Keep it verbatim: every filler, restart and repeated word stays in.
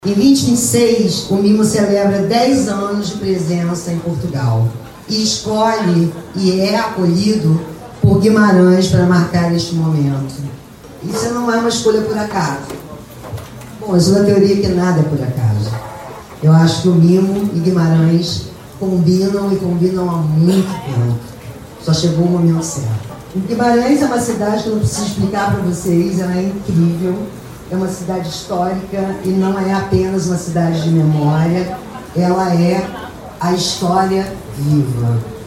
Em vinte e vinte e seis, o Mimo celebra dez anos de presença em Portugal e escolhe e é acolhido por Guimarães para marcar este momento. Isso não é uma escolha por acaso. Bom, eu sou da teoria que nada é por acaso. Eu acho que o Mimo e Guimarães combinam e combinam há muito tempo. Só chegou o momento certo. Guimarães é uma cidade que eu não preciso explicar para vocês, ela é incrível. É uma cidade histórica e não é apenas uma cidade de memória, ela é a história viva.